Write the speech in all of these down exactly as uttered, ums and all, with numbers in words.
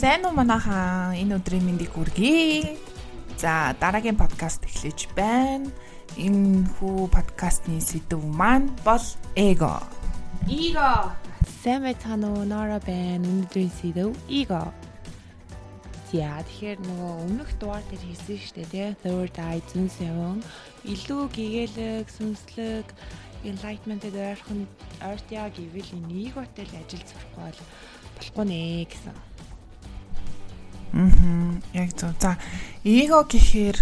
Сайн уу манайхаа, энэ өдрийн мэндийг хүргэе. За дараагийн подкаст эхлэж байна. Энэ хүү подкастны сэдэв маань бол эго. Эго. Сайн байцгаана уу? Нора байна. Өнөөдрийн сэдэв эго. За тэгэхээр нөгөө өмнөх дугаар дээр хэлсэн шүү дээ, тий. Third eye зүүн сэвэн илүү гэгээлэг, сүнслэг, enlightenment-д ойрхон ойртяа гэвэл энэ эготой л ажил зурхгүй бол болохгүй нэ гэсэн. Мм, яг зөв. За, эго гэхээр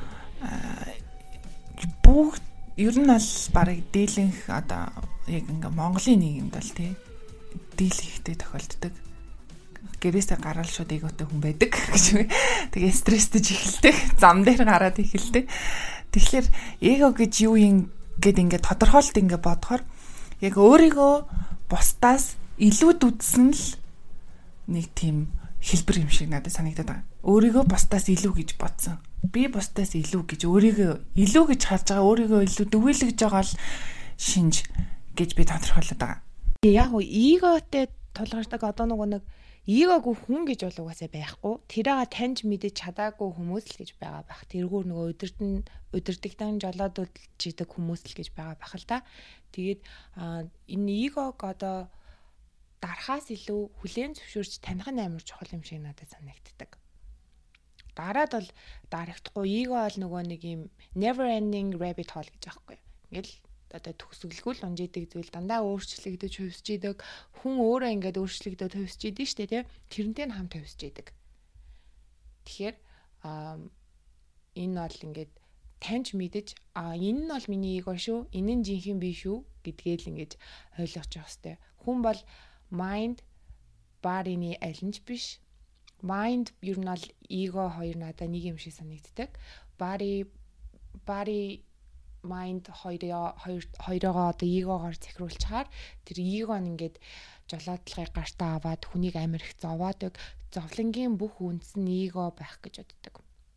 бүгд ер нь бол барыг дийлэнх одоо яг ингээ Монголын нийгэмд бол тий дийлэхтэй тохиолддог. Гэрээсээ гараал шууд эготой хүн байдаг гэж үгүй. Тэгээ стресстэж эхэлдэг. Зам дээр гараад эхэлдэг. Тэгэхээр эго гэж юу юм гэд ингээ тодорхойлт ингээ бодохоор яг өөрийгөө бусдаас илүүд үзсэн л нэг тийм хэлбэр юм шиг надад санагдаад байгаа. Өөрийгөө бусдаас илүү гэж бодсон. Би бусдаас илүү гэж өөрийгөө илүү гэж харж байгаа, өөрийгөө илүү дүгийлгэж байгаа л шинж гэж би тодорхойлоод байгаа. Яг уу эготой тулгардаг одоо нөгөө нэг эгогүй хүн гэж бол угаасаа байхгүй. Тэрийг таньж мэдэж чадаагүй хүмүүс л гэж байгаа байх. Тэргүүр нөгөө өдөртөн өдөрдөгтөн жолоодулж идэг хүмүүс л гэж байгаа байх л та. Тэгээд энэ эгог одоо дарахаас илүү хүлээн зөвшөөрч таних нь амар чухал юм шиг надад санагддаг. Дараад бол дарагдахгүй эго бол нөгөө нэг юм never ending rabbit hole гэж аахгүй. Ингээл одоо төгсгөлгүй л унжидаг зүйл дандаа өөрчлөгдөж хөвсөж идэг. Хүн өөрөө ингээд өөрчлөгдөж хөвсөж идэг шүү дээ, тий. Тэрнтэй хамт хөвсөж идэг. Тэгэхээр аа энэ бол ингээд таньж мэдэж а энэ нь бол миний эго шүү, энэ нь жинхэнэ би шүү гэдгээл ингээд ойлгож явах хэрэгтэй. Хүн бол mind body-ны аль нь ч биш. Mind ер нь бол эго хоёр надад нэг юм шиг санагддаг. Body body mind хоёроо хоёроо одоо эгогоор захируулчаар тэр эго нь ингээд жолоодлогыг гартаа аваад хүнийг амар их зовоодаг. Зовлонгийн бүх үндэс нь эго байх гэж боддог.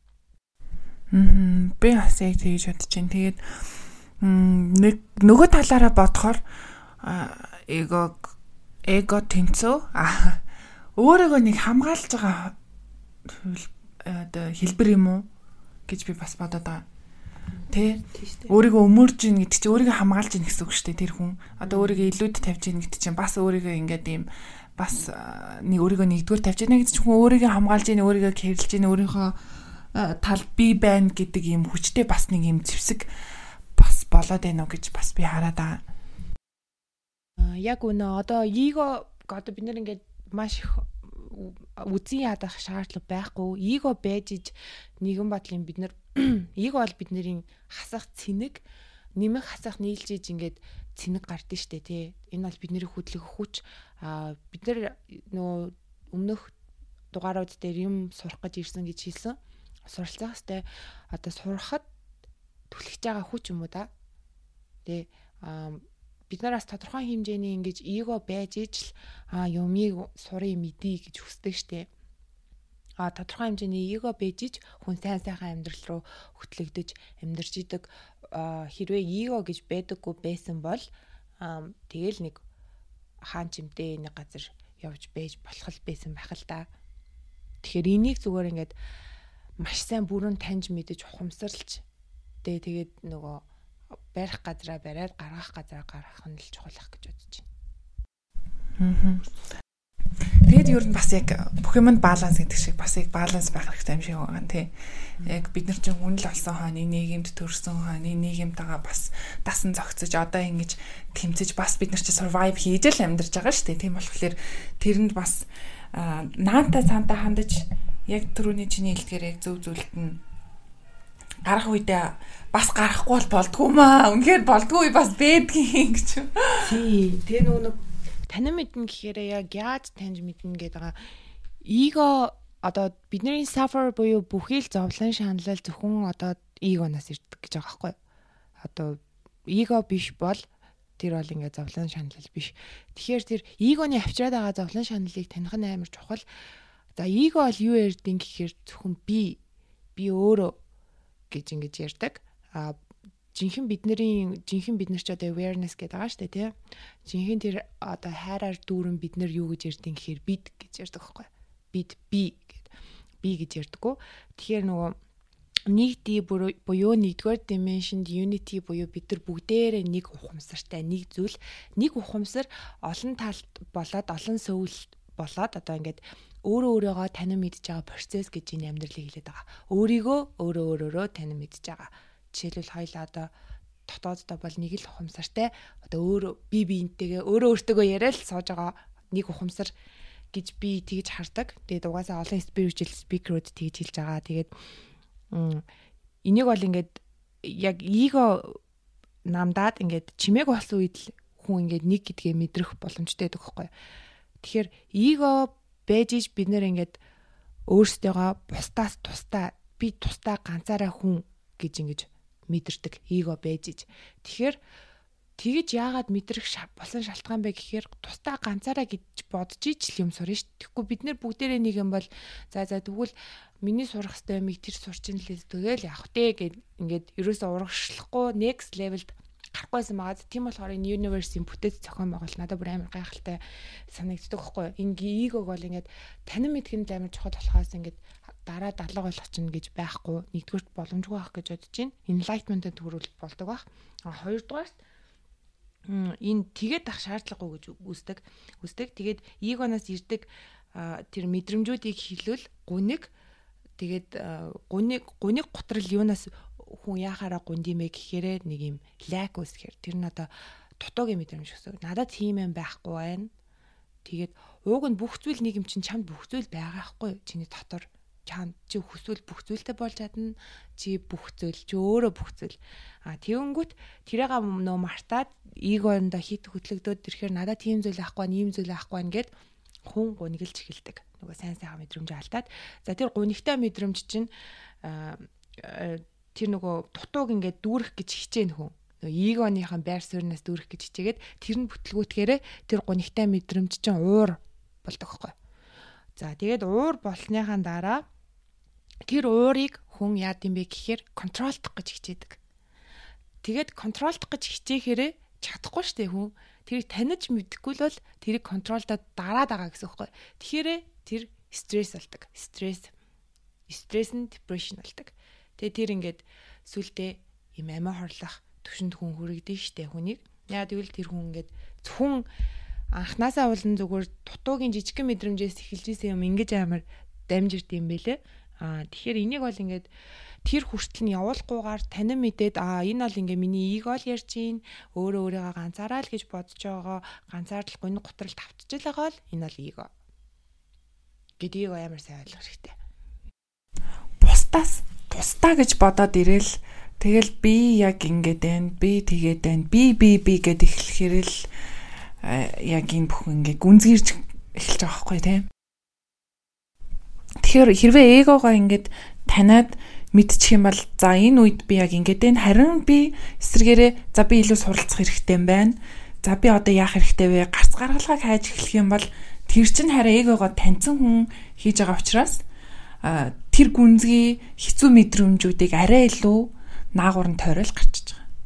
Мм би бас яг тэгж бодож байна. Тэгээд нэг нөгөө талаараа бодохоор эго эго тэнцөө а өөрийгөө нэг хамгаалж байгаа оо хэлбэр юм уу гэж би бас бодоод байгаа. Тэ өөрийгөө өмөрж ийн гэдэг чинь өөрийгөө хамгаалж ийн гэсэн үг шүү дээ тэр хүн. Одоо өөрийгөө илүүд тавьж ийн гэдэг чинь бас өөрийгөө ингээд ийм бас нэг өөрийгөө нэгдүгээр тавьж ийн гэдэг чинь хүн өөрийгөө хамгаалж ийн, өөрийгөө кэрлж ийн, өөрийнхөө тал би байна гэдэг ийм хүчтэй бас нэг ийм зэвсэг бас болоод байна уу гэж бас би хараад байгаа. Яг үнэ одоо эго одоо бид нэр ингээд маш их үзэн ядах шаардлага байхгүй. Эго байж иж нэгэн бодлын бид нар эго бол бидний хасах цэнэг нэмэх хасах нийлж иж ингээд цэнэг гардыг штэ тий. Энэ бол бидний хөдөлгөх хүч. А бид нар нөө өмнөх дугаарууд дээр юм сурах гэж ирсэн гэж хэлсэн. Суралцах хэвээр одоо сурахад түлхэж байгаа хүч юм уу да. Тэ а бид нараас тодорхой хэмжээний ингэж эго байж ижил а юмыг сурыг мэдий гэж хүсдэг штэ. А тодорхой хэмжээний эго байж иж хүн сайн сайхан амьдрал руу хөтлөгдөж амьдарч идэг. Хэрвээ эго гэж байдаггүй байсан бол тэгэл нэг хаан чимтэй нэг газар явж байж болох л байсан байх л та. Тэгэхээр энийг зүгээр ингээд маш сайн бүрэн таньж мэдэж ухамсарлж тэ тэгээд нөгөө барих газараа бариад гаргах газараа гаргах нь л чухалах гэж бодож Аа. байна. Тэгээд ер нь бас яг бүх юмд баланс гэдэг шиг бас яг баланс байх хэрэгтэй юм шиг байгаа нэ. Яг бид нар чинь хүн л олсон хойно нийгэмд төрсэн хойно нийгэмтэйгээ бас дасан зогцож одоо ингэж тэмцэж бас бид нар чинь survive хийж л амьдарч байгаа шүү дээ. Тийм болохоор тэрэнд бас наанта цаантаа хандаж яг түрүүний чиний хэлдгээр яг зөв зөвлөлт нь гарах үедээ бас гарахгүй бол болдгоо маа. Үнэхээр болдгоо бас бэдгийн гэж. Тий, тэгээ нөгөө танин мэднэ гэхээр яг яаж таньж мэднэ гэдэг байгаа. Эго одоо бидний suffer буюу бүхий л зовлон шаналл зөвхөн одоо эгоноос ирдэг гэж байгаа байхгүй. Одоо эго биш бол тэр бол ингээ зовлон шаналл биш. Тэгэхээр тэр эгоны авчираад байгаа зовлон шаналлыг таних нь амар чухал. За эго бол юу ярьдیں гэхээр зөвхөн би би өөрөө гэж ингэж ярьдаг. А жинхэнэ бидний жинхэнэ бид нар ч одоо awareness гэдэг байгаа шүү дээ тий. Жинхэнэ тэр одоо хайраар дүүрэн бид нар юу гэж ярьдیں гэхээр бид гэж ярьдаг байхгүй. бид би гэд би гэж ярьдаггүй. Тэгэхээр нөгөө нэгдий буюу нэгдүгээр dimensioned unity буюу бид нар бүгдээрээ нэг ухамсартай нэг зүйл нэг ухамсар олон талд болоод олон сөүл болоод одоо ингээд өөрөө өөрийгөө танин мэдж байгаа процесс гэж энэ амьдралыг хэлээд байгаа. Өөрийгөө өөрөө өөрөөрөө танин мэдж байгаа. Жишээлбэл хоёлаа одоо дотооддоо бол нэг л ухамсартай одоо өөрөө би биентэйгээ өөрөө өөртөөгөө яриад сууж байгаа нэг ухамсар гэж би тэгж хардаг. Тэгээд угаасаа олон spiritual speaker-ууд тэгж хэлж байгаа. Тэгээд энийг бол ингээд яг эго намдаад ингээд чимээг болсон үед л хүн ингээд нэг гэдгээ мэдрэх боломжтой байдаг байхгүй. Тэгэхээр эго байж иж бид нэр ингээд өөрсдөө бусдаас тусдаа би тусдаа ганцаараа хүн гэж ингэж мэдэрдэг эго байж иж. Тэгэхээр тэгэж яагаад мэдрэх болсон шалтгаан бэ гэхээр тусдаа ганцаараа гэж бодож ижил юм сурна ш. Тэгэхгүй бид нэр бүгдээрээ нэг юм бол за за тэгвэл миний сурах хэвээр миг тэр сурчин лээс тэгэл явах дээ гэд ингээд ерөөсөө урагшлахгүй next level-д гарахгүйсэн байгаа. Тийм болохоор энэ universe-ийн бүтээц зохион байгуул надад бүр амар гайхалтай санагддаг байхгүй. Энэ эгог бол ингээд танин мэдгэн амар чухал болохоос ингээд дараа дадлага ойлгох чинь гэж байхгүй. Нэгдүгürt боломжгүй байх гэж бодож байна. Enlightenment-д төрүүл болдог байх. А хоёрдугаарт энэ тэгээд ах шаардлагагүй гэж үздэг. Үздэг. Тэгээд эгоноос ирдэг тэр мэдрэмжүүдийг хилвэл гуниг тэгээд гуниг гуниг готрол юунаас хүн яхаараа гундимэ гэхээрээ нэг юм лайк үсгэр тэр нь одоо дутуугийн мэдрэмж гэсэн. Надад тийм юм байхгүй байна. Тэгээд ууг нь бүх зүйл нэг юм чинь чамд бүх зүйл байгаа байхгүй чиний дотор чам чи хүсвэл бүх зүйлтэй болж чадна чи бүх зүйл чи өөрөө бүх зүйл а тэгэнгүүт тэрээга нөө мартаад эгондоо хит хөтлөгдөөд ирэхээр надад тийм зүйл байхгүй ийм зүйл байхгүй нэгэд хүн гунигэлж эхэлдэг нөгөө сайн сайхан мэдрэмж алдаад за тэр гунигтай мэдрэмж чинь тэр нөгөө дутууг ингээд дүүрэх гэж хичээн хүн нөгөө эгоныхон байр суурьнаас дүүрэх гэж хичээгээд тэр нь бүтлгүүтгэхээрээ тэр гунигтай мэдрэмж чинь уур болдог байхгүй за тэгээд уур болсныхаа дараа тэр уурыг хүн яад юм бэ гэхээр контролдох гэж хичээдэг. Тэгээд контролдох гэж хичээхээрээ чадахгүй штэ хүн. Тэрийг таних мэдэхгүй л бол тэрийг контролдоод дараад байгаа гэсэн үг байхгүй. Тэгэхээр тэр стресс болдог. Стресс. Стресс нь депрешн болдог. Тэгээд тэр ингээд сүлдээ юм амиа хорлох төвшөнд хүн хүрэгдэн штэ хүнийг. Яа тэгвэл тэр хүн ингээд зөвхөн анханасаа болон зүгээр дутуугийн жижигхэн мэдрэмжээс эхэлж исэн юм ингэж амар дамжирд юм бэлээ. Аа тэгэхээр энийг бол ингээд тэр хүртэл нь явуулахгүйгээр танин мэдээд аа энэ бол ингээ миний эго л ярьж гин өөрөө өөрийгөө ганцаараа л гэж бодож байгаа ганцаар л гонь готрол тавтж л байгаа л энэ бол эго гэдгийг амар сайн ойлгох хэрэгтэй. Бусдаас тусдаа гэж бодоод ирээл тэгэл би яг ингээд байна би тэгээд байна би би би гэд эхлэхээр л яг энэ бүх ингээ гүнзгийрч эхэлж байгаа байхгүй тийм. Тэгэхээр хэрвээ эгогоо ингээд таниад мэдчих юм бол за энэ үед би яг ингээд энэ харин би эсрэгээрээ за би илүү суралцах хэрэгтэй юм байна. За би одоо яах хэрэгтэй вэ? Гарц гаргалгааг хайж эхлэх юм бол тэр чинь хараа эгогоо таньсан хүн хийж байгаа учраас тэр гүнзгий хэцүү мэдрэмжүүдийг арай илүү наагур нь тойрол гарчиж байгаа.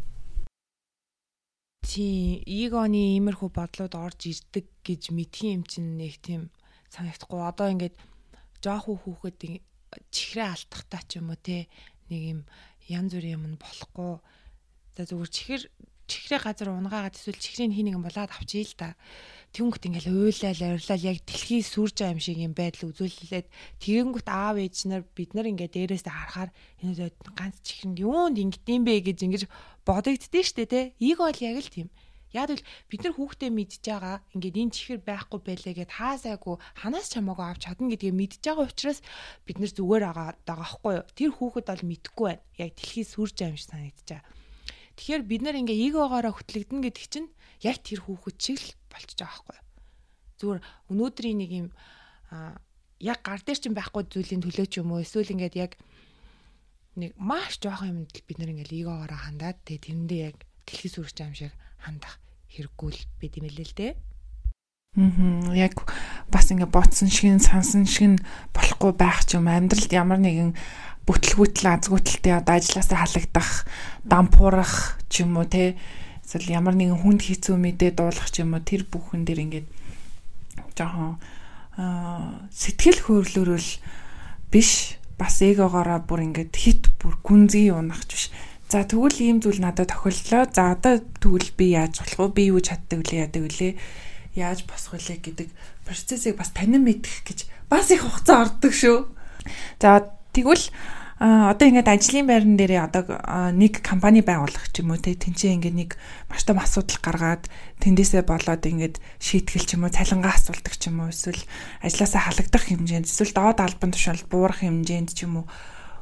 Тий, эгоны иймэрхүү бодлууд орж ирдэг гэж мэдхийн юм чинь нэг тийм санагдахгүй. Одоо ингээд жоох хүүхэд чихрээ алдахтаа ч юм уу те нэг юм янз бүрийн юм болохгүй. За зүгээр чихэр чихрээ газар унгаагаад эсвэл чихрийн хий нэгэн болоод авчий л да. Тэнгүүт ингээл уйлал авирлал яг дэлхий сүрж байгаа юм шиг юм байдал үзүүлээд тэгэнгүүт аав ээж нар бид нар ингээд дээрээсээ харахаар энэ ганц чихрэнд юунд ингэдэм бэ гэж ингэж бодогддээ штэ те. Эго бол яг л тийм. Яг л бид нар хүүхдээ мэдж байгаа ингээд энэ чихэр байхгүй байлаа гэд хаасайгүй ханаас ч хамаагүй авч чадна гэдгийг мэдж байгаа учраас бид нар зүгээр байгаа даахгүй юу. Тэр хүүхэд бол мэдэхгүй байна. Яг дэлхий сүрж байгаа юм шиг санагдаж байгаа. Тэгэхээр бид нар ингээ эгоогоороо хөтлөгдөн гэдэг чинь яг тэр хүүхэд шиг л болчихж байгаа байхгүй юу. Зүгээр өнөөдрийн нэг юм яг гар дээр чинь байхгүй зүйлийн төлөө ч юм уу эсвэл ингээд яг нэг маш жоохон юмд бид нар ингээ эгоогоороо хандаад тэгээ тэрэндээ яг дэлхий сүрж байгаа юм шиг хандах хэрэггүй л бид юм хэлээ л дээ. Аа яг бас ингээ ботсон шиг сансан шиг болохгүй байх ч юм амьдралд ямар нэгэн бүтлгүүтэл азгүйтэлтэй одоо ажилласаа халагдах дампуурах ч юм уу те эсвэл ямар нэгэн хүнд хэцүү мэдээ дуулах ч юм уу тэр бүхэн дээр ингээд жоохон аа сэтгэл хөдлөлөөрөл биш бас эгогоороо бүр ингээд хит бүр гүнзгий унахч биш. За тэгвэл ийм зүйл надад тохиолдлоо. За одоо тэгвэл би яаж болох вэ? Би юу чаддаг вэ? Яадаг вэ? Яаж босох вэ гэдэг процессыг бас танин мэдэх гэж бас их хугацаа ордог шүү. За тэгвэл одоо ингээд ажлын байран дээр одоо нэг компани байгуулах ч юм уу те тэнцээ ингээд нэг маш том асуудал гаргаад тэндээсээ болоод ингээд шийтгэл ч юм уу цалингаа асуулдаг ч юм уу эсвэл ажлаасаа халагдах хэмжээнд эсвэл доод албан тушаал буурах хэмжээнд ч юм уу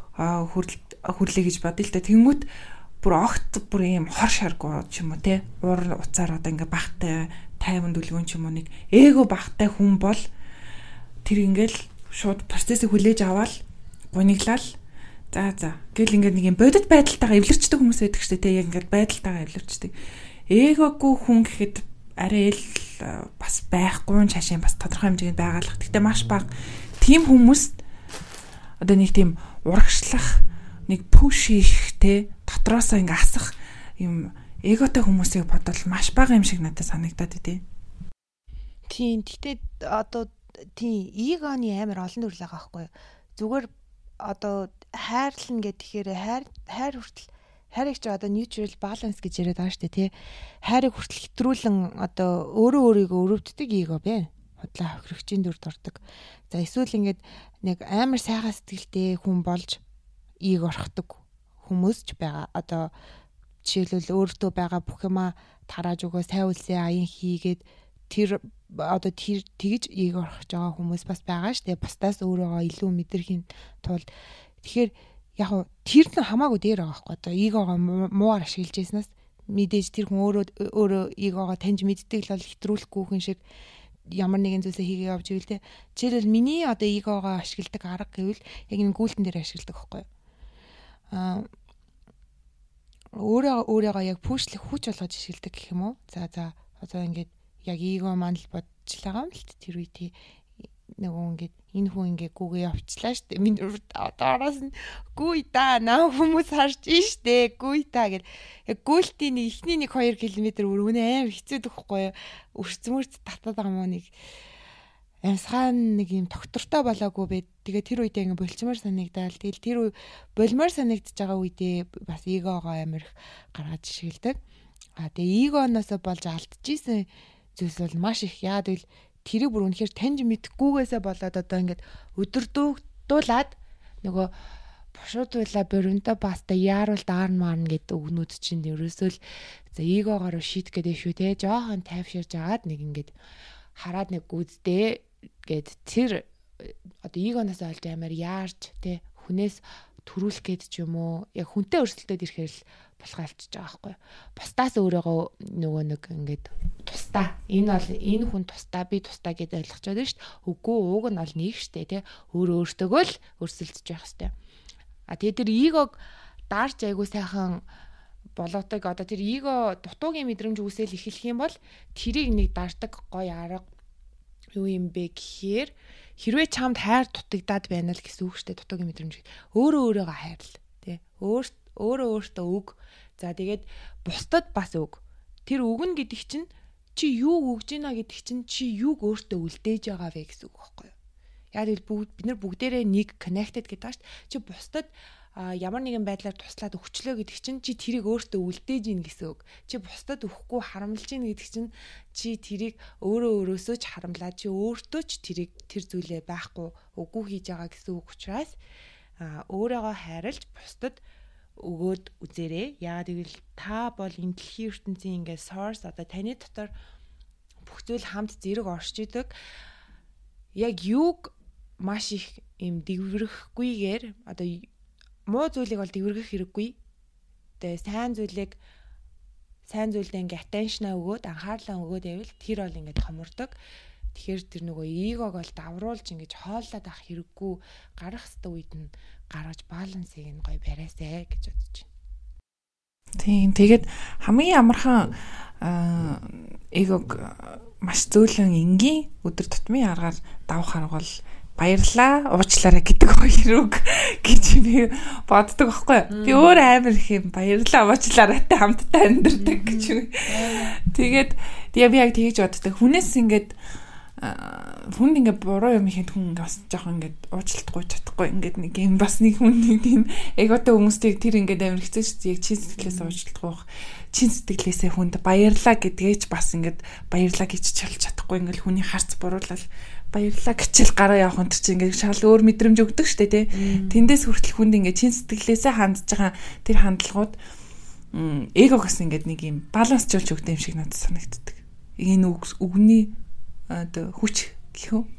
хүрлээ гэж бодъё л да. Тэнгүүт бүр огт бүр ийм хор шаргуу ч юм уу те уур уцаар одоо ингээд багтай тайван дүлгүүн ч юм уу нэг эго багтай хүн бол тэр ингээд шууд процессыг хүлээж аваад гуниглал за за гэл ингээд нэг юм бодит байдалтайгаа эвлэрчдэг хүмүүс байдаг шүү дээ. Яг ингээд байдалтайгаа эвлэрчдэг. Эгогүй хүн гэхэд арай л бас байхгүй нь шашин бас тодорхой хэмжээнд байгаалах. Гэхдээ маш бага тийм хүмүүст одоо нэг тийм урагшлах нэг пуш хийх те дотроосоо ингээд асах юм эготой хүмүүсийг бодвол маш бага юм шиг надад санагдаад идэв. Тийм. Гэхдээ одоо тийм эгоны амар олон төрөл байгаа байхгүй юу? Зүгээр одоо хайрлна гэхээр хайр хайр хүртэл хайрыг ч одоо neutral balance гэж яриад байгаа шүү дээ тий. Хайрыг хүртэл хэтрүүлэн одоо өөрөө өөрийгөө өрөвддөг эго бэ. Худлаа хохирогчийн дүрд ордог. За эсвэл ингээд нэг амар сайхан сэтгэлтэй хүн болж эго орхдог хүмүүс ч байгаа. Одоо жишээлбэл өөртөө байгаа бүх юма тарааж өгөө сайн үлсээ аян хийгээд тэр одоо тэр тэгж эго орхож байгаа хүмүүс бас байгаа шүү дээ. Бусдаас өөрийгөө илүү мэдэрхийн тулд тэгэхээр яг нь тэр нь хамаагүй дээр байгаа байхгүй. Одоо эгогоо муугаар ашиглаж яснаас мэдээж тэр хүн өөрөө өөрөө эгогоо таньж мэддэг л бол хэтрүүлэхгүй хүн шиг ямар нэгэн зүйлсээ хийгээ явж ивэл те. Жишээлбэл миний одоо эгогоо ашигладаг арга гэвэл яг энэ гүйлтэн дээр ашигладаг байхгүй. Аа өөрөө өөрийгөө яг пүүшлэх хүч болгож ашигладаг гэх юм уу? За за одоо ингээд яг эго маань л бодчихлаа юм л тэр үе тий нөгөө ингээд энэ хүн ингээ гүгээ явчлаа штэ. Миний одоороос нь гүй да наа хүмүүс харж штэ гүй та гэл. Яг гүйлтийн нэг ихний нэг хоёр километр өргөнөө амар хэцүү дөхөхгүй юу. Өрцмөрц татаад байгаа мó нэг амсгаан нэг юм доктортой болоогүй бэ. Тэгээ тэр үедээ ингээ болчмоор санагдал. Тэгэл тэр үе болмоор санагдаж байгаа үедээ бас эгоогоо амар их гаргаж шилдэг. А тэгээ эгоноос болж алдчихсэн зүйлс бол маш их яад ил тэрийг бүр үнэхээр таньж мэдхгүйгээсээ болоод одоо ингээд өдөрдүүлээд нөгөө бушуудуулаа боринто паста яарвал даар маарна гэдэг үгнүүд чинь ерөөсөө л за эгоогоор шийдэх гэдэг шүү те жоохон тайвширж агаад нэг ингээд хараад нэг гүздээ гэд тэр одоо эгоноос олж амар яарч те хүнээс төрүүлэх гээд ч юм уу яг хүнтэй өрсөлдөд ирэхээр л болох алчиж байгаа байхгүй. Бусдаас өөрөөгөө нөгөө нэг ингээд тусдаа энэ бол энэ хүн тусдаа би тусдаа гэдээ ойлгочоод байна шүү дээ. Үгүй ууг нь бол нэг шүү дээ тий. Өөр өөртөөгөө л өрсөлдөж байх хэрэгтэй. А тэгээ тэр эгог даарч айгуу сайхан болоодаг одоо тэр эго дутуугийн мэдрэмж үүсэл эхлэх юм бол тэрийг нэг даардаг гоё арга юу юм бэ гэхээр хэрвээ чамд хайр дутагдаад байна л гэсэн үг шүү дээ. Дутуугийн мэдрэмж өөрөө өөрийгөө хайрл тий. Өөрт өөрөө өөртөө үг. За тэгээд бусдад бас үг. Тэр үг нь гэдэг чинь чи юу өгж ийна гэдэг чинь чи юуг өөртөө үлдээж байгаа вэ гэсэн үг байхгүй юу? Яг л бүгд бид нар бүгдээрээ нэг connected гэдэг тааш чи бусдад ямар нэгэн байдлаар туслаад өгчлөө гэдэг чинь чи тэрийг өөртөө үлдээж ийн гэсэн үг. Чи бусдад өгөхгүй харамлж ийн гэдэг чинь чи тэрийг өөрөө өөрөөсөө ч харамлаад чи өөртөө ч тэрийг тэр зүйлээ байхгүй үгүй хийж байгаа гэсэн үг учраас өөрийгөө хайрлж бусдад өгөөд үзээрэй. Яагаад гэвэл та бол энэ дэлхийн ертөнцийн ингээд source одоо таны дотор бүх зүйл хамт зэрэг оршиж идэг. Яг юуг маш их юм дэврэхгүйгээр одоо муу зүйлийг бол дэврэх хэрэггүй. Тэгээ сайн зүйлийг сайн зүйлдээ ингээд attention өгөөд анхаарлаа өгөөд байвал тэр бол ингээд томордог. Тэгэхээр тэр нөгөө эгог бол давруулж ингэж хооллоод авах хэрэггүй гарах хэвээр үед нь гаргаж балансыг нь гоё бариасаа гэж бодож байна. Тийм тэгээд хамгийн амархан эгог маш зөөлөн энгийн өдөр тутмын аргаар давах арга бол баярлаа уучлаарай гэдэг хоёр үг гэж би боддог байхгүй. Би өөр амар их юм баярлаа уучлаарайтай хамтдаа амьдардаг гэж. Тэгээд тэгээ би яг тэгж боддог. Хүнээс ингээд хүн ингээ буруу юм ихэд хүн бас жоохон ингээ уучлалтгүй чадахгүй ингээ нэг юм бас нэг хүн нэг юм эготой хүмүүсийг тэр ингээ амар хэцүү шүү дээ. Яг чин сэтгэлээс уучлалтгүй чин сэтгэлээсээ хүнд баярлаа гэдгээч бас ингээ баярлаа гэж чалж чадахгүй ингээ хүний харц буруулаад баярлаа гэчил гараа явах энэ чинь ингээ шал өөр мэдрэмж өгдөг шүү дээ тий. Тэндээс хүртэл хүнд ингээ чин сэтгэлээсээ хандж байгаа тэр хандлагууд эгогоос ингээ нэг юм балансжуулж өгдөг юм шиг надад санагддаг. Энэ үгний одоо хүч гэх үү?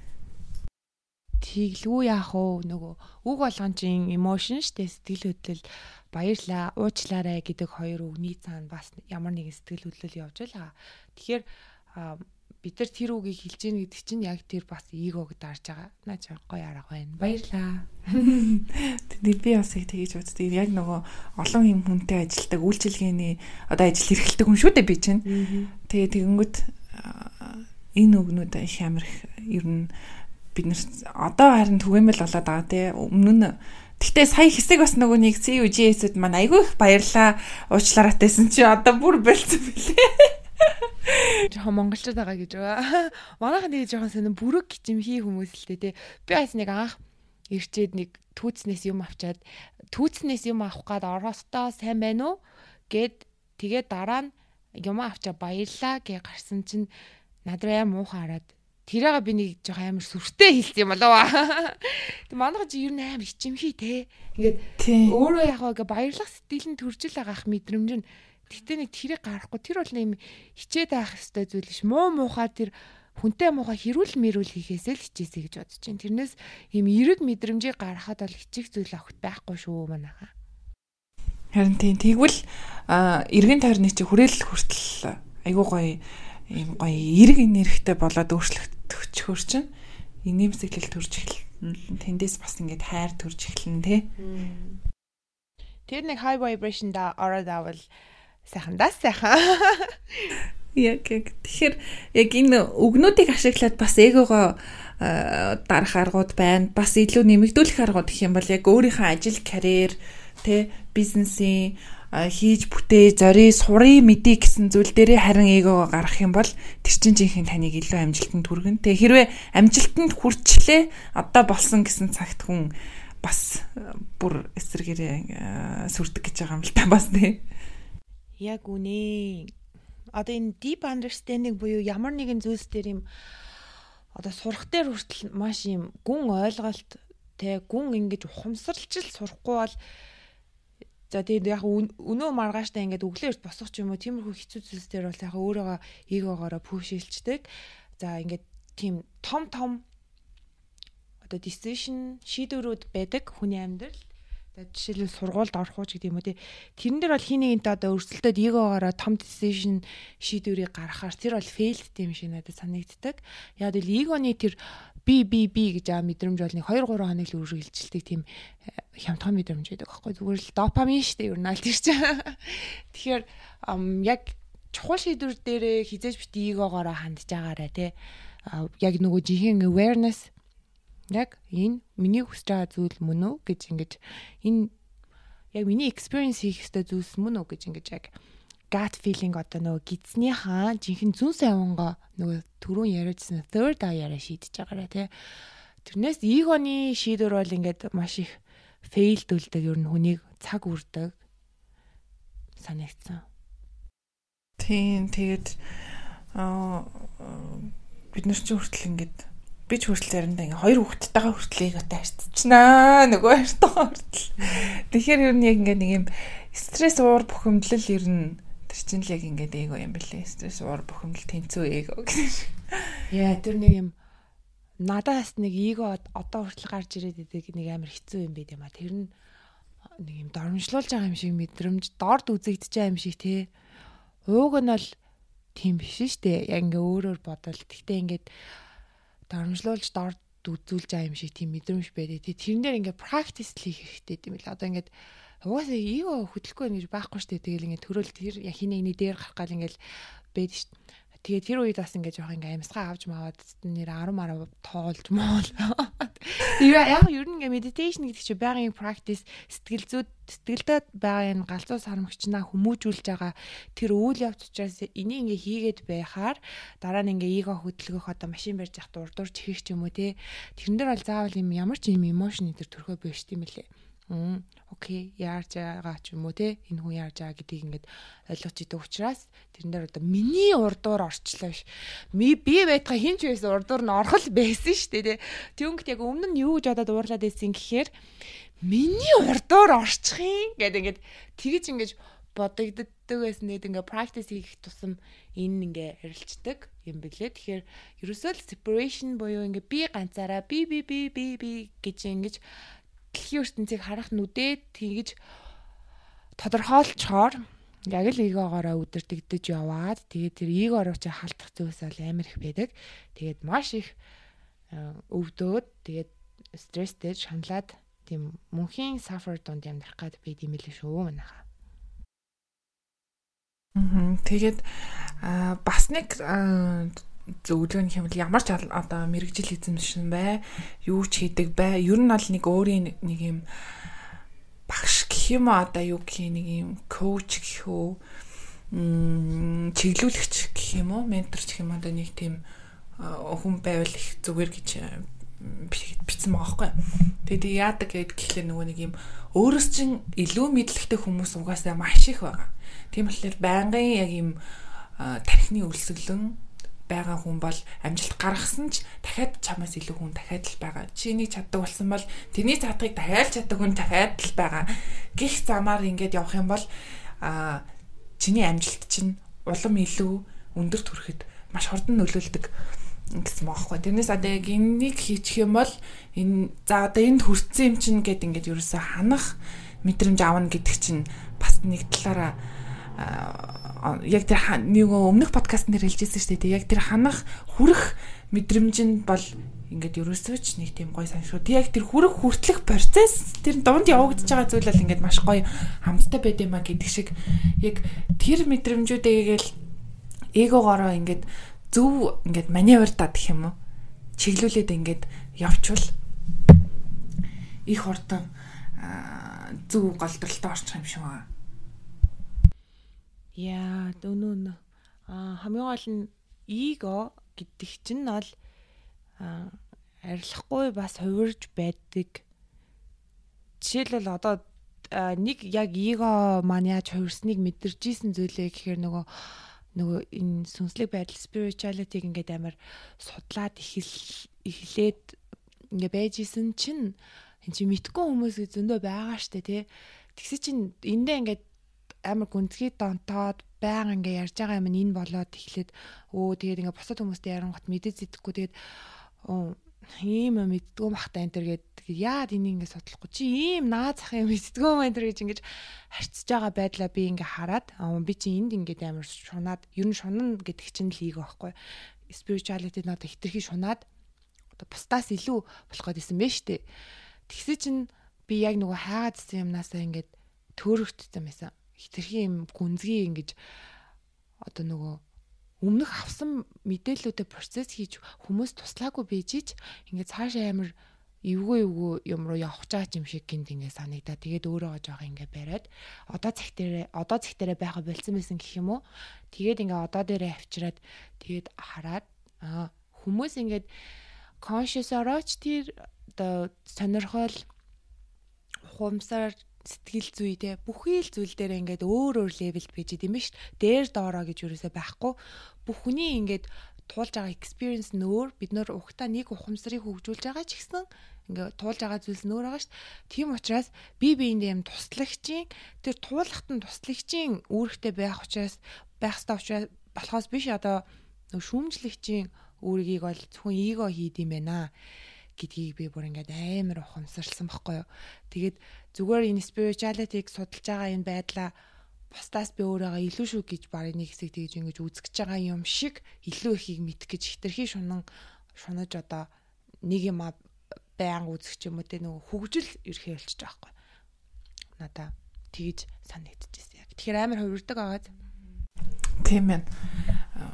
Тэглгүй яах вэ? Нөгөө үг болгон чинь emotion штэ, сэтгэл хөдлөл, баярлаа, уучлаарай гэдэг хоёр үгний цаана бас ямар нэгэн сэтгэл хөдлөл явж байгаа. Тэгэхээр бид нар тэр үгийг хэлж гин гэдэг чинь яг тэр бас эгог дарж байгаа. Наач гоё арга байна. Баярлаа. Тэгээд би бас их тэгэж боддог. Яг нөгөө олон юм хүнтэй ажилладаг үйлчилгээний одоо ажил эрхэлдэг хүн шүү дээ би чинь. Тэгээд тэгэнгүүт энэ үгнүүд их амар ер нь бид нар одоо харин түгээмэл болоод байгаа тий. Өмнө нь гэхдээ сая хэсэг бас нөгөө нэг си ю джи эс-д маань айгүй их баярлаа уучлаарай гэсэн чи одоо бүр болцсон билээ. Жохон монголчууд байгаа гэж байгаа. Манайхан тэгээ жохон сонин бүрэг гिचимхий хүмүүс л дээ тий. Би бас нэг анх ирчээд нэг түүцнээс юм авчаад түүцнээс юм авах гээд ороостоо сайн байна уу гэд тэгээ дараа нь юм авчаа баярлаа гэж гарсан чинь надраа муухай хараад тэрээга би нэг жоох амар сүртэй хэлсэн юм болоо. Тэг манайха чи ер нь амар хичимхий те. Ингээд өөрөө яг гоо баярлах сэтгэл нь төржил байгаах мэдрэмж нь. Гэтэ нэг тэрийг гарахгүй тэр бол нэм хичээд байх хэвээр зүйл биш. Муу муухай тэр хүнтэй муухай хэрүүл мэрүүл хийхээсээ л хичээсэй гэж бодож чинь. Тэрнээс ийм эрэг мэдрэмжийг гаргахад бол хичих зүйл авахт байхгүй шүү манайха. Харин тийм тэгвэл эргэн тойрны чи хүрээлэл хүртэл айгуу гоё ийм гоё эрэг энергитэй болоод өөрчлөгдөх чинь инээмсэглэл төрж эхэлнэ. Тэндээс бас ингээд хайр төрж эхэлнэ тий. Тэр нэг high vibration да ороод авал сайхан даа сайхан. Яг яг тэгэхээр яг энэ үгнүүдийг ашиглаад бас эгогоо дарах аргууд байна. Бас илүү нэмэгдүүлэх аргууд гэх юм бол яг өөрийнхөө ажил, карьер, тэ бизнесийн хийж бүтээ, зорий, сурыг мэдээ гэсэн зүйл дээрээ харин эгогоо гаргах юм бол тэр чинь жинхэнэ таныг илүү амжилтанд хүргэн. Тэгээ хэрвээ амжилтанд хүрчлээ одоо болсон гэсэн цагт хүн бас бүр эсрэгээрээ сүрдэг гэж байгаа юм л та бас тий. Яг үнэ. Одоо энэ deep understanding буюу ямар нэгэн зүйлс дээр юм одоо сурах дээр хүртэл маш юм гүн ойлголт тэ гүн ингэж ухамсарлж л сурахгүй бол за тэгээд яг өнөө маргааштай ингээд өглөөрт босох ч юм уу тиймэрхүү хэцүү зүйлс дээр бол яг өөрөөгөө эгоогоороо пүшилчдэг. За ингээд тийм том том одоо decision шийдвэрүүд байдаг хүний амьдралд. За жишээлбэл сургуульд орох уу гэдэг юм уу тий. Тэрэн дээр бол хин нэгэнтэй одоо өрсөлдөд эгоогоороо том decision шийдвэрийг гаргахаар тэр бол failed юм шиг надад санагддаг. Яг л эгоны тэр би би би гэж аа мэдрэмж бол нэг хоёр гурван хоног л үргэлжилдэг тийм хямдхан мэдрэмж байдаг аахгүй зүгээр л допамин шүү дээ ер нь аль тэр чинь. Тэгэхээр яг чухал шийдвэр дээрээ хизээж бит эгоогоороо хандж байгаарэ тий. Яг нөгөө жинхэнэ awareness яг энэ миний хүсэж байгаа зүйл мөн үү гэж ингэж энэ яг миний experience хийх ёстой зүйлс мөн үү гэж ингэж яг gut feeling одоо нөгөө гидснийхаа жинхэнэ зүн сайвангаа нөгөө түрүүн яриадсан third eye яриа шийдэж байгаарэ тий. Тэрнээс эгоны шийдвэр бол ингээд маш их failed үлдэг ер нь хүнийг цаг үрдэг санагдсан. Тийм тэгээд аа бид нар ч хүртэл ингээд би ч хүртэл заримдаа ингээ хоёр хүүхэдтэйгээ хүртэл эготой харьцчихнаа нөгөө хоёртойгоо хүртэл. Тэгэхээр ер нь яг ингээ нэг юм стресс уур бухимдлал ер нь тэр чинь л яг ингээ эго юм бэлээ. Стресс уур бухимдал тэнцүү эго гэсэн. Яа тэр нэг юм надаас нэг эго одоо хүртэл гарч ирээд идэг нэг амар хэцүү юм байт юм а. Тэр нь нэг юм дормжлуулж байгаа юм шиг мэдрэмж дорд үзэгдэж байгаа юм шиг тий. Ууг нь бол тийм биш шүү дээ. Яг ингээ өөрөөр бодвол тэгтээ ингээд дормжлуулж дорд үзүүлж байгаа юм шиг тийм мэдрэмж байдаг. Тэрэн дээр ингээ practice хийх хэрэгтэй юм л. Одоо ингээд угаасаа эго хөдлөхгүй гэж байхгүй шүү дээ. Тэгэл ингээ төрөл тэр хин нэгний дээр гарах гал ингээл байдаг шүү дээ. Тэгээ тэр үед бас ингээ жоох ингээ амьсгаа авч маваад нэр арав марав тоолж моол. Тэгээ яг ер нь ингээ meditation гэдэг чинь байгалийн practice сэтгэл зүйд сэтгэлдээ байгаа энэ галзуу сарамгчнаа хүмүүжүүлж байгаа тэр үйл явц учраас энийг ингээ хийгээд байхаар дараа нь ингээ эго хөдөлгөх одоо машин барьж явахд урдуурч хийх ч юм уу те тэрэн дээр бол заавал юм ямар ч юм emotion энэ төр төрхөө биш тийм үлээ. Мм окей яарч байгаа ч юм уу те энэ хүн яарч байгаа гэдгийг ингээд ойлгож идэг учраас тэрэн дээр одоо миний урдуур орчлоо ш. Ми би байтга хин ч байсан урдуур нь орхол байсан ш те. Тэгүнгт яг өмнө нь юу гэж бодоод уурлаад байсан гэхээр миний урдуур орчихын гэдэг ингээд тэгэж ингэж бодогддог байсан. Тэгээд ингээд practice хийх тусам энэ ингээ харилцдаг юм бэлээ. Тэгэхээр ерөөсөө л separation буюу ингээ би ганцаараа би би би би би гэж ингэж дэлхийн ертөнцийг харах нүдээ тэгж тодорхойлцохоор яг л эгоогоороо үдирдэгдэж яваад тэгээд тэр эгоороо ч халтах зүйлс бол амар их байдаг. Тэгээд маш их өвдөөд тэгээд стресстэй шаналаад тийм мөнхийн suffer донд амьдрах гад байд юм л шүү манайха. Мм тэгээд бас нэг зөвлөгөө нь хэмээл ямар ч одоо мэрэгжил эзэмшин бай, юу ч хийдэг бай. Ер нь бол нэг өөрийн нэг юм багш гэх юм уу одоо юу гэх нэг юм коуч гэх үү, чиглүүлэгч гэх юм уу, ментор гэх юм одоо нэг тийм хүн байвал их зүгээр гэж бичсэн байгаа байхгүй. Тэгээд яадаг гэхлээр нөгөө нэг юм өөрөөс чинь илүү мэдлэгтэй хүмүүс угаасаа маш их байгаа. Тийм болохоор байнгын яг юм тархины өлсгөлөн байгаа хүн бол амжилт гаргасан ч дахиад чамаас илүү хүн дахиад л байгаа. Чиний чаддаг болсон бол тэрний чадхыг дахиад чаддаг хүн дахиад л байгаа. Гэх замаар ингээд явах юм бол а чиний амжилт чинь улам илүү өндөр түрэхэд маш хурдан нөлөөлдөг гэсэн мохоо. Тэрнээс одоо яг энийг хийчих юм бол энэ за одоо энд хүрсэн юм чинь гэд ингээд ерөөсө ханах мэдрэмж аавна гэдэг чинь бас нэг талаараа яг тэр нэг өмнөх подкаст нэр хэлжсэн шүү дээ. Яг тэр ханах хүрэх мэдрэмж нь бол ингээд ерөөсөө ч нэг тийм гоё саншгүй. Тэг яг тэр хүрэх хүртлэх процесс тэр дунд явагдаж байгаа зүйл бол ингээд маш гоё хамттай байд юм а гэдэг шиг яг тэр мэдрэмжүүдээгээл эгогоороо ингээд зөв ингээд маневрдаад гэх юм уу чиглүүлээд ингээд явчвал их хурдан зөв голдролтой орчих юм шиг байна. Яа, дөнөө а хамгийн гол нь эго гэдэг чинь бол арилахгүй бас хувирж байдаг. Жишээлбэл одоо нэг яг эго маань яаж хувирсныг мэдэрчээсэн зүйлээ гэхээр нөгөө нөгөө энэ сүнслэг байдал spirituality-г ингээд амар судлаад эхэл эхлээд ингээд байжсэн чинь энэ чи мэдгүй хүмүүс зөндөө байгаа штэ тий. Тэгсэ чин эндээ ингээд амар гүнзгий донтоод байнга ингээ ярьж байгаа юм энэ болоод эхлээд өө тэгээд ингээ босод хүмүүстэй ярангат мэдээ зэдэхгүй тэгээд ийм юм мэддгүй бахтай энэ төр гээд яад энийг ингээ судлахгүй чи ийм наазах юм мэддгүй юм энэ төр гэж ингээ харьцаж байгаа байдлаа би ингээ хараад би чи энд ингээ амар шунаад ер нь шунана гэдэг чинь л эго байхгүй spirituality надад хитрхи шунаад одоо бусдаас илүү болох гэдсэн бэ штэ тэгсээ чин би яг нөгөө хаагаад зсэн юмнасаа ингээ төөрөгдсөн байсан хитрхи юм гүнзгий ингэж одоо нөгөө өмнөх авсан мэдээллүүдэд процесс хийж хүмүүс туслаагүй бийжиж ингээд цаашаа амар эвгүй эвгүй юм руу явах чаач юм шиг гинт ингээд санагдаа. Тэгээд өөрөө жоох ингээд бариад одоо цагт дээр одоо цагт дээр байха болсон байсан гэх юм уу. Тэгээд ингээд одоо дээрээ авчираад тэгээд хараад аа хүмүүс ингээд conscious орооч тэр одоо сонирхол ухамсар сэтгэл зүй те бүхий л зүйл дээр ингээд өөр өөр левелд байж идэм биш дээр доороо гэж юусаа байхгүй бүх хүний ингээд туулж байгаа experience нь өөр бид нөр ухтаа нэг ухамсарыг хөгжүүлж байгаа ч гэсэн ингээд туулж байгаа зүйлс нь өөр байгаа шүү. Тийм учраас би биэндээ юм туслагчийн тэр туулахт нь туслагчийн үүрэгтэй байх учраас байх ёстой учраас болохоос биш одоо нөө шүүмжлэгчийн үүргийг бол зөвхөн эго хийд юм байна гэдгийг би бүр ингээд амар ухамсарлсан байхгүй юу. Тэгээд зүгээр энэ spirituality-г судалж байгаа энэ байдлаа бусдаас би өөрийгөө илүү шүү гэж баг нэг хэсэг тэгж ингэж үзэж байгаа юм шиг илүү ихийг мэдэх гэж хитрхи шунан шунаж одоо нэг юм байнга үзэх юм уу те нөгөө хөгжил ерхий болчих жоохгүй. Надаа тэгж санагдчихсэн яг. Тэгэхээр амар хувирдаг агаад. Тийм ээ.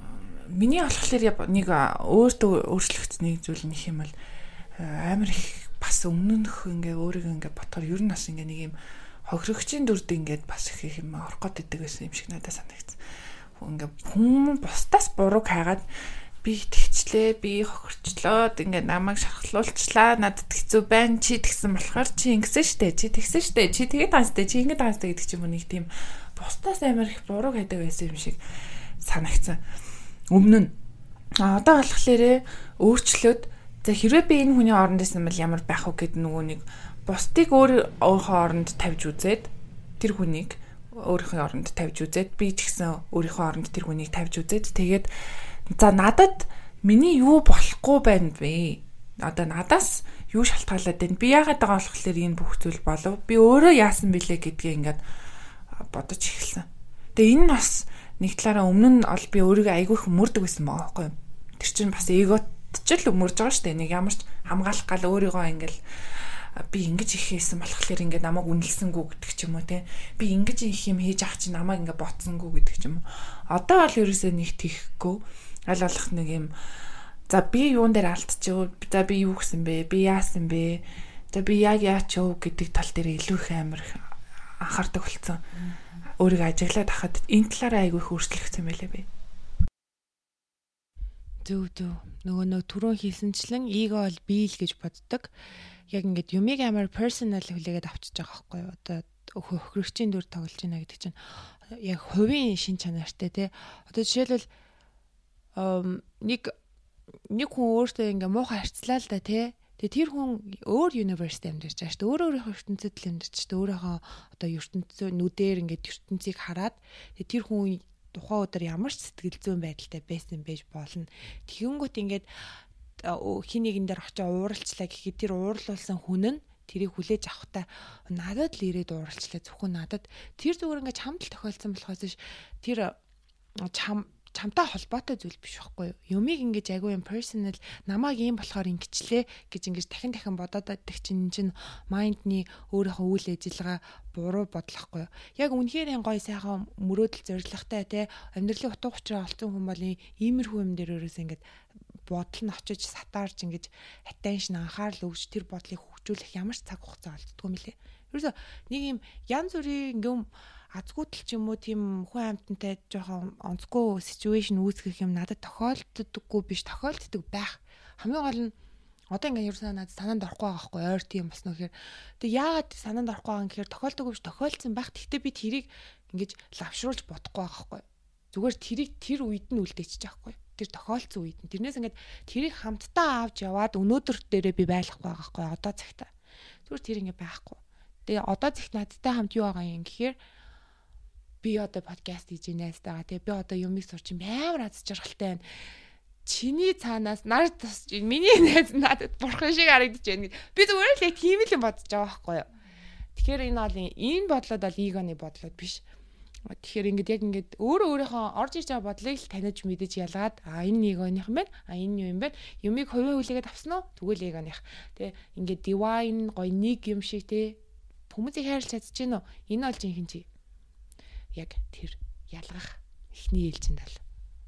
миний болохоор нэг өөртөө өөрчлөгдсөн нэг зүйл нэг юм бол амар их бас өмнөх ингээ өөрийгөө ингээ ботхоор ер нь бас ингээ нэг юм хохирогчийн дүрд ингээд бас их юм орох гээд идэг байсан юм шиг надад санагдсан. Ингээ хүн бусдаас бурууг хайгаад би тэгчлээ, би хохирчлоод ингээ намайг шархлуулчлаа, надад хэцүү байна, чи тэгсэн болохоор чи ингэсэн штэ, чи тэгсэн штэ, чи тэгээд таастай, чи ингэ таастай гэдэг ч юм уу нэг тийм бусдаас амар их бурууг хайдаг байсан юм шиг санагдсан. Өмнө нь а одоо болохоор өөрчлөөд за хэрвээ би энэ хүний оронд байсан бол ямар байх вэ гэдэг нөгөө нэг бусдыг өөр өөрийнхөө оронд тавьж үзээд тэр хүнийг өөрийнхөө оронд тавьж үзээд би ч гэсэн өөрийнхөө оронд тэр хүнийг тавьж үзээд тэгээд за надад миний юу болохгүй байна вэ? Одоо надаас юу шалтгаалаад байна? Би яагаад байгаа болохоор энэ бүх зүйл болов? Би өөрөө яасан бэлээ гэдгээ ингээд бодож эхэлсэн. Тэгээ энэ бас нэг талаараа өмнө нь ол би өөрийгөө айгүй их мөрдөг байсан байгаа байхгүй юу? Тэр чинь бас эгот ч л мөрж байгаа шүү дээ. Нэг ямар ч хамгаалах гал өөрийгөө ингээл би ингэж их хийсэн болохоор ингээд намайг үнэлсэнгүү гэдэг ч юм уу те. Би ингэж их юм хийж ах чи намайг ингээд ботсонгүү гэдэг ч юм уу. Одоо бол ерөөсөө нэг тийхгүй аль болох нэг юм за би юун дээр алдчихв, за би юу гэсэн бэ, би яасан бэ, за би яг яачв гэдэг тал дээр илүү их амар анхаардаг болсон. Өөрийгөө ажиглаад хахад энэ талаараа айгүй их өөрчлөгдсөн байлээ би. Зүг зүг. Нөгөө нөө түрүүн хийсэнчлэн эго бол би л гэж боддог. Яг ингээд юмыг амар personal хүлээгээд авчиж байгаа байхгүй юу? Одоо хохирогчийн дүр тоглож байна гэдэг чинь яг хувийн шин чанартай те. Одоо жишээлбэл нэг нэг хүн өөртөө ингээ муухай харьцлаа л да тий. Тэгээ тэр хүн өөр universe амьдарч байгаа шүү дээ. Өөр өөрийнхөө ертөнцид л амьдарч шүү дээ. Өөрийнхөө одоо ертөнцөө нүдээр ингээ ертөнцийг хараад тэгээ тэр хүн тухайн өдөр ямар ч сэтгэл зүйн байдалтай байсан байж болно. Тэгэнгүүт ингээд хин нэгэн дээр очиж ууралчлаа гэхэд тэр уурлуулсан хүн нь тэрийг хүлээж авахтаа надад л ирээд ууралчлаа зөвхөн надад тэр зүгээр ингээ чамд л тохиолдсон болохоос ш тэр чам чамтай холбоотой зүйл биш байхгүй юу? Юмыг ингэж агүй юм personal намайг ийм болохоор ингэчлээ гэж ингэж дахин дахин бодоод байдаг чинь чинь майндны өөрийнхөө үйл ажиллагаа буруу бодлохгүй юу? Яг үнэхээр энэ гоё сайхан мөрөөдөл зоригтой те амьдралын утга учираа олцсон хүн бол иймэрхүү юм дээр өөрөөс ингэж бодол нь очиж сатаарж ингэж attention анхаарал өгч тэр бодлыг хөгжүүлэх ямар ч цаг хугацаа олддгүй мөлий. Ерөөсө нэг юм янз бүрийн ингээм азгуудл ч юм уу тийм хүн амьтантай жоохон онцгүй ситүэйшн үүсгэх юм надад тохиолддоггүй биш тохиолддог байх. Хамгийн гол нь одоо ингээд ерөөсөө надад санаанд орохгүй байгаа байхгүй ойр тийм бас нөхөр. Тэг яагаад санаанд орохгүй байгаа юм гэхээр тохиолддоггүй биш тохиолдсон байх. Гэхдээ би тэрийг ингэж лавшруулж бодохгүй байгаа байхгүй. Зүгээр тэрийг тэр үед нь үлдээчих байхгүй. Тэр тохиолдсон үед нь. Тэрнээс ингээд тэрийг хамтдаа авч яваад өнөөдөр дээрээ би байлгах байгаа байхгүй. Одоо цагтаа. Зүгээр тэр ингэ байхгүй. Тэгээ одоо цагт надтай хамт юу байгаа юм гэхээр би одоо подкаст хийжийнээс тагаа тий би одоо юмыг сурч юм амар аз жаргалтай байна. Чиний цаанаас нар тусч миний найз надад бурхан шиг харагдаж байна. Би зүгээр л яг тийм л юм бодож байгаа байхгүй юу. Тэгэхээр энэ бол энэ бодлоод бол эгоны бодлоод биш. Тэгэхээр ингээд яг ингээд өөрөө өөрийнхөө орж ирж байгаа бодлыг л таниж мэдэж ялгаад а энэ эгоных юм байна. А энэ юу юм бэ? Юмыг хувийн хүлээгээд авсан уу? Тэгвэл эгоных. Тэ ингээд divine гоё нэг юм шиг тий хүмүүсийг хайрлаж чадчихэв нөө. Энэ бол жинхэнэ чи. Яг тэр ялгах эхний ээлжинд ал.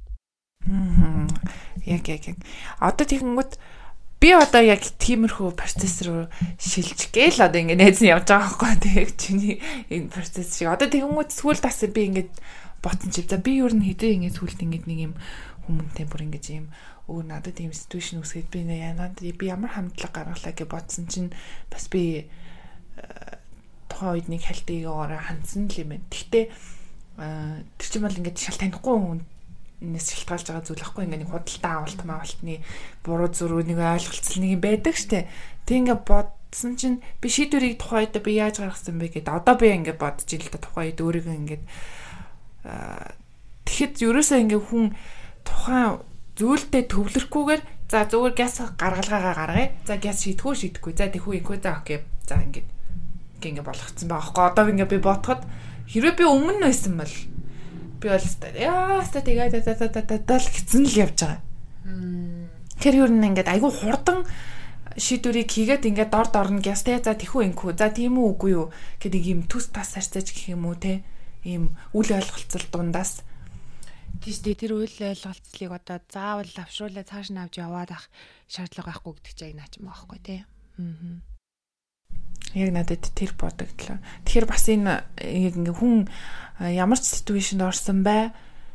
Яг яг яг. Одоо тэгэнгүүт би одоо яг тиймэрхүү процесс руу шилж гээл одоо ингэ найз нь явж байгаа байхгүй тэг чиний энэ процесс шиг. Одоо тэгэнгүүт сүүл тас би ингэ ботсон чив. За би юу н хэдээ ингэ сүүлд ингэ нэг юм хүмүүнтэй бүр ингэ юм өөр надад ийм ситүэйшн үсгээд би яанаад би ямар хамтлаг гаргалаа гэж ботсон чинь бас би тухайн үед нэг хальтыгаараа хандсан л юм байна. Гэхдээ тэр чинь бол ингээд шал танихгүй хүнээс шалтгаалж байгаа зүйл ахгүй ингээд нэг худалдаа авалт маавалтны буруу зуруу нэг ойлголцол нэг юм байдаг штэ. Тэг ингээд бодсон чинь би шийдвэрийг тухайн үед би яаж гаргасан бэ гэдээ одоо би ингээд бодож ил та тухайн үед өөрийгөө ингээд тэгэхэд ерөөсөө ингээд хүн тухайн зүйлдээ төвлөрөхгүйгээр за зүгээр газ гаргалгаагаа гаргая. За газ шийдэхгүй шийдэхгүй. За тэхүү инкүү за окей. За ингээд ингээ болгоцсон байгаа байхгүй. Одоо ингээ би бодоход хэрвээ би өмнө байсан бол би бол яа ста тэгээд дадал гисэн л явж байгаа. Тэр юу нэг ингээ айгүй хурдан шийдвэрийг хийгээд ингээ дор дорно гэс те за тэхүү инкүү. За тийм үү үгүй юу гэдэг юм төс тас харьцаж гэх юм уу те ийм үл ойлголцол дундаас тийш тэр үйл ойлголцлыг одоо заавал авшруулаад цааш нь авч яваад ах шаардлага байхгүй гэдэг чинь наач юм аахгүй тий. Аа. Яг надад тэр бодогдлоо. Тэгэхээр бас энэ яг ингээ хүн ямар ч ситүэйшнд орсон бай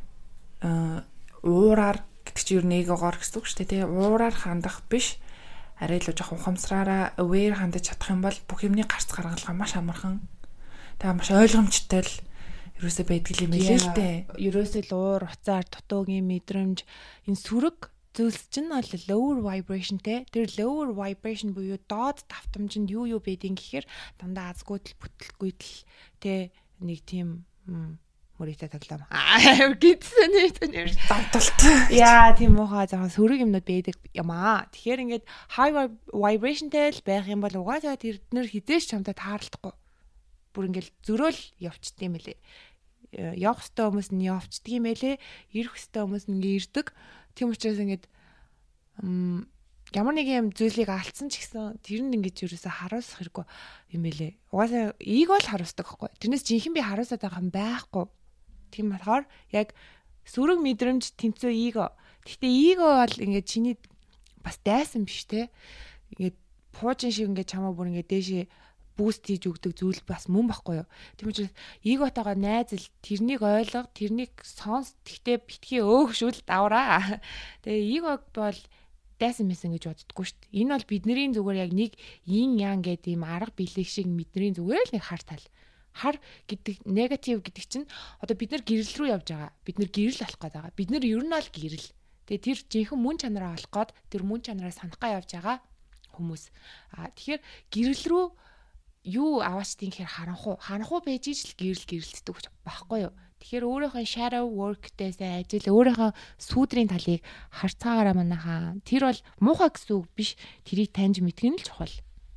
уураар гэдэг чинь юу нэгогоор гэсэн үг шүү дээ тий. Уураар хандах биш. Арай л жоохон ухамсараараа aware хандаж чадах юм бол бүх юмны гарц гаргалгаа маш амархан. Тэгээ маш ойлгомжтой л ерөөсөө байдаг юм билээ л дээ. Ерөөсөө л уур уцаар дутуугийн мэдрэмж энэ сүрэг зүйлс чинь бол lower vibration те. Тэр lower vibration буюу доод давтамжинд юу юу байдгийг гэхээр дандаа азгүйтэл бүтлгүйтэл те нэг тийм мөрөйтэй таглам. Аа гидсэн нэр давталт. Яа тийм уухаа жоохон сүрэг юмнууд байдаг юм аа. Тэгэхээр ингээд high vibrationтэй л байх юм бол угаасаа тэр нэр хизээш чамтай таарлахгүй. Бүр ингээл зөрөөл явчт юм элэ. Явах хөстөө хүмүүс нь явчдаг юм элэ. Ирэх хөстөө хүмүүс нь ингээ ирдэг. Тийм учраас ингээд ямар нэг юм зүйлийг алдсан ч гэсэн тэр нь ингээд юусаа харуулах хэрэггүй юм элэ. Угаасаа ийг бол харуулдаг байхгүй. Тэрнээс жинхэнэ би харуулсаад байгаа юм байхгүй. Тийм болохоор яг сүрэг мэдрэмж тэнцүү ийг. Гэхдээ ийг бол ингээд чиний бас дайсан биш те. Ингээд пуужин шиг ингээд чамаа бүр ингээд дээшээ буст хийж өгдөг зүйл бас мөн байхгүй юу. Тийм учраас эготойгоо найзал тэрнийг ойлго, тэрнийг сонс. Тэгтээ битгий өөгшүүл давраа. Тэгээ эго бол дайсан мэсэн гэж боддоггүй шүү дээ. Энэ бол бидний зүгээр яг нэг yin yang гэдэг юм арга билег шиг бидний зүгээр л нэг хар тал. Хар гэдэг негатив гэдэг чинь одоо бид нар гэрэл рүү явж байгаа. Бид нар гэрэл болох гээд байгаа. Бид нар ер нь бол гэрэл. Тэгээ тэр жинхэнэ мөн чанараа олох гээд тэр мөн чанараа санахгаа явж байгаа хүмүүс. Аа тэгэхээр гэрэл рүү юу аваачдгийг гэхээр харанхуу харанхуу байж ижил гэрэл гэрэлтдэг байхгүй юу. Тэгэхээр өөрийнхөө shadow work-тэйсээ ажил өөрийнхөө сүүдрийн талыг харцаагаараа манайхаа тэр бол муухай гэсэн үг биш. Тэрийг таньж мэдгэн л чухал.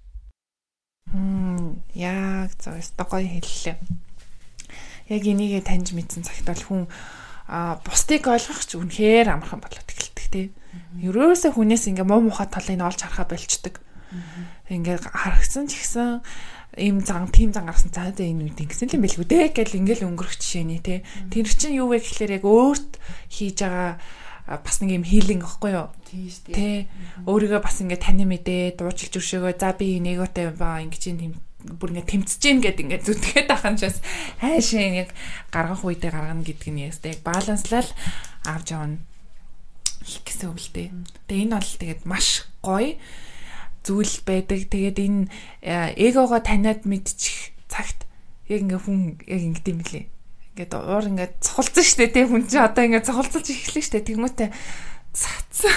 Хм яг зөв гоё хэллээ. Яг энийгээ таньж мэдсэн цагт бол хүн а бусдыг ойлгох ч үнэхээр амархан болоод эхэлдэг тий. Ерөөсөө хүнээс ингээ муу мухай талыг нь олж харахаа болчдөг. Ингээ харагцсан ч гэсэн ийм зан тийм зан гарсан цаа дэ энэ үед ингэсэн юм билгүй дээ гэл ингээл өнгөрөх жишээний тий. Тэр чинь юу вэ гэхлээр яг өөрт хийж байгаа бас нэг юм хийлинг аахгүй юу? Тийм шүү дээ. Өөрийгөө бас ингээ тань мэдээ дуучлж өршөөгөө за би нэготой баа ингэж юм бүр ингээ тэмцэж гин гэд ингээ зүтгээд ахын ч бас хайшаа яг гаргах үедээ гаргана гэдг нь ястай яг баланслал авч явна гэсэн үг л дээ. Тэгээ энэ бол тэгээд маш гоё зүйл байдаг. Тэгээд энэ эгогоо таниад мэдчих цагт яг ингээ хүн яг ингэдэм билээ. Ингээд уур ингээд цохолцсон штэ тий хүн чи одоо ингээд цохолцолж эхэлнэ штэ тэгмээтэй цацсан.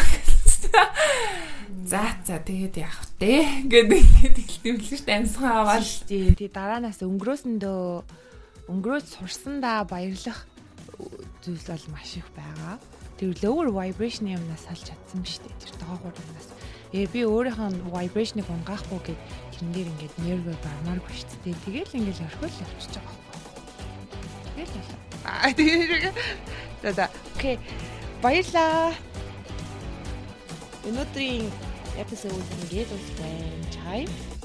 За за тэгээд яах вэ гэдэг ингээд эхэлсэн билээ штэ амьсгаа аваад тий. Тий дараанаас өнгөрөөсөндөө өнгөрөөд сурсандаа баярлах зүйлс бол маш их байгаа. Тэр lower vibration юмнаас салж чадсан штэ тэр доогуур юмнаас. Ээ би өөрийнхөө vibration-ыг унгаахгүй гэд тэрэн дээр ингээд нервөө бармааргүй шүү дээ. Тэгэл ингээд орхиол явчихж байгаа байхгүй. Тэгэл л. Аа тэгээ. За окей. Баярлаа. Өнөөдрийн эпизод ингээд үсгэн чай.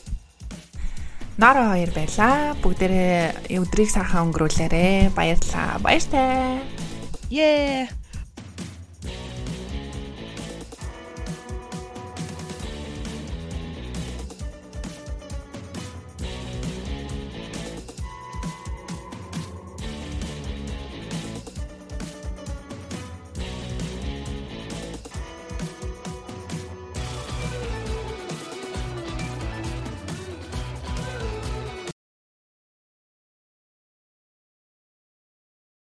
Нара хоёр байлаа. Бүгдээрээ өдрийг сайхан өнгөрүүлээрэ. Баярлалаа. Баяртай. Yeah.